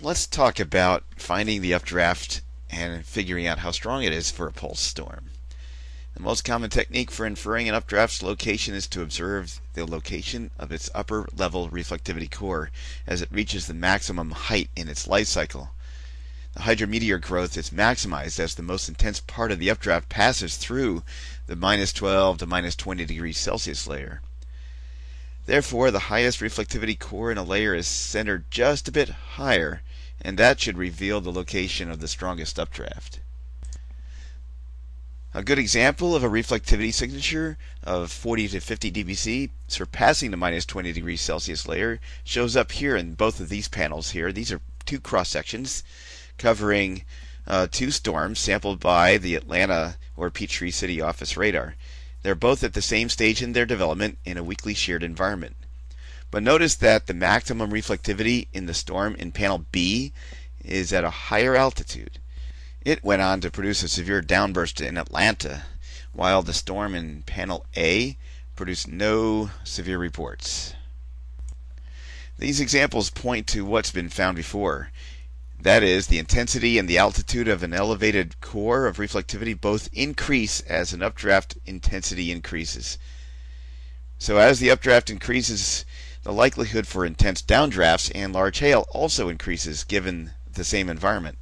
Let's talk about finding the updraft and figuring out how strong it is for a pulse storm. The most common technique for inferring an updraft's location is to observe the location of its upper level reflectivity core as it reaches the maximum height in its life cycle. The hydrometeor growth is maximized as the most intense part of the updraft passes through the -12 to -20 degrees Celsius layer. Therefore, the highest reflectivity core in a layer is centered just a bit higher, and that should reveal the location of the strongest updraft. A good example of a reflectivity signature of 40 to 50 dBc surpassing the -20 degrees Celsius layer shows up here in both of these panels here. These are two cross sections covering two storms sampled by the Atlanta or Peachtree City office radar. They're both at the same stage in their development in a weakly sheared environment. But notice that the maximum reflectivity in the storm in panel B is at a higher altitude. It went on to produce a severe downburst in Atlanta, while the storm in panel A produced no severe reports. These examples point to what's been found before. That is, the intensity and the altitude of an elevated core of reflectivity both increase as an updraft intensity increases. So as the updraft increases, the likelihood for intense downdrafts and large hail also increases given the same environment.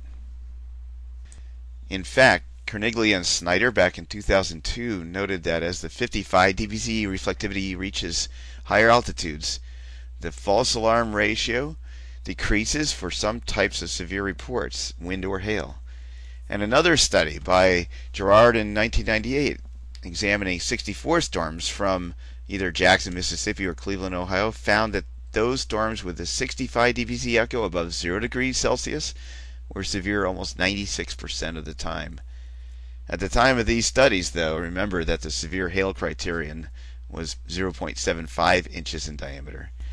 In fact, Carniglia and Snyder back in 2002 noted that as the 55 dBc reflectivity reaches higher altitudes, the false alarm ratio decreases for some types of severe reports, wind or hail. And another study by Gerard in 1998, examining 64 storms from either Jackson, Mississippi or Cleveland, Ohio, found that those storms with a 65 dBc echo above 0 degrees Celsius were severe almost 96% of the time. At the time of these studies, though, remember that the severe hail criterion was 0.75 inches in diameter.